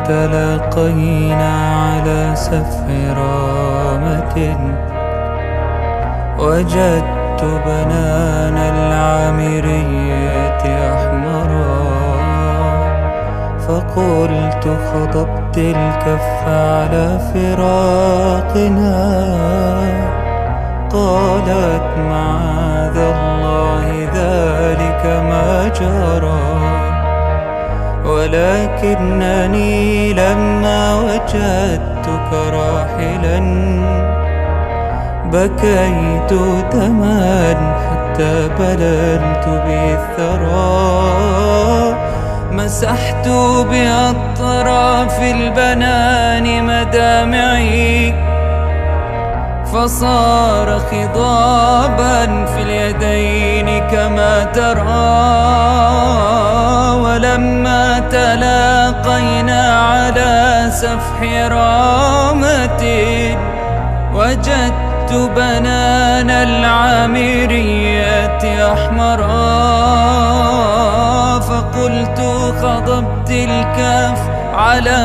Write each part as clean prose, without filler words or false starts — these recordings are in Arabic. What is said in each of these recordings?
تلاقينا على سفح رامة وجدت بنان العامرية أحمرا، فقلت خضبت الكف على فراقنا. قالت معاذ الله ذلك ما جرى، ولكنني لما وجدتك راحلا بكيت دما حتى بللت به الثرى. مسحت بأطراف البنان مدامعي فصار خضابا في اليدين كما ترى. ولما تلاقينا على سفح رامة وجدت بنان العامرية أحمرا، فقلت خضبت الكف على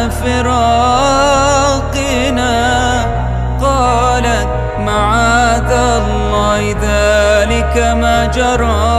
فراقنا. قالت معاذ الله ذلك ما جرى.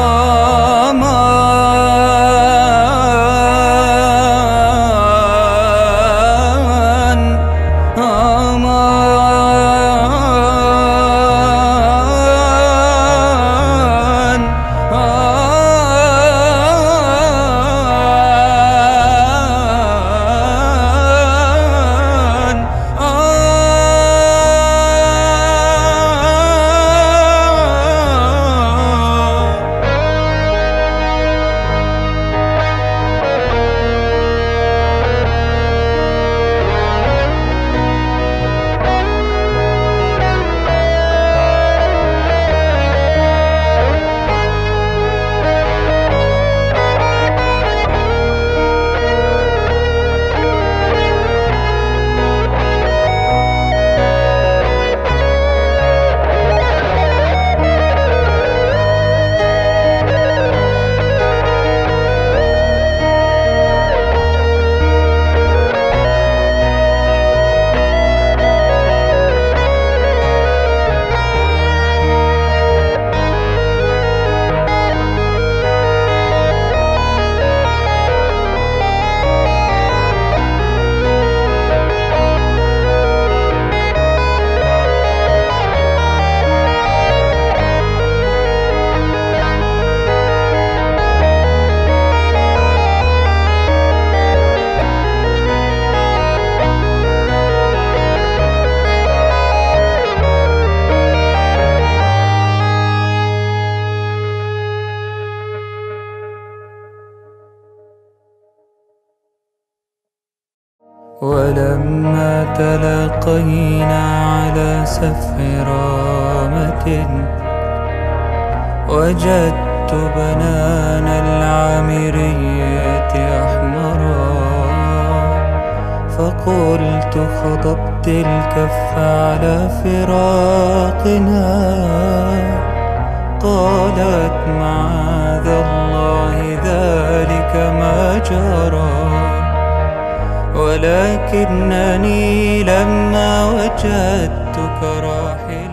ولما تلاقينا على سفح رامة وجدت بنان العامرية أحمرا، فقلت خضبت الكف على فراقنا. قالت معاذ الله ذلك ما جرى، ولكنني لما وجدتك راحلا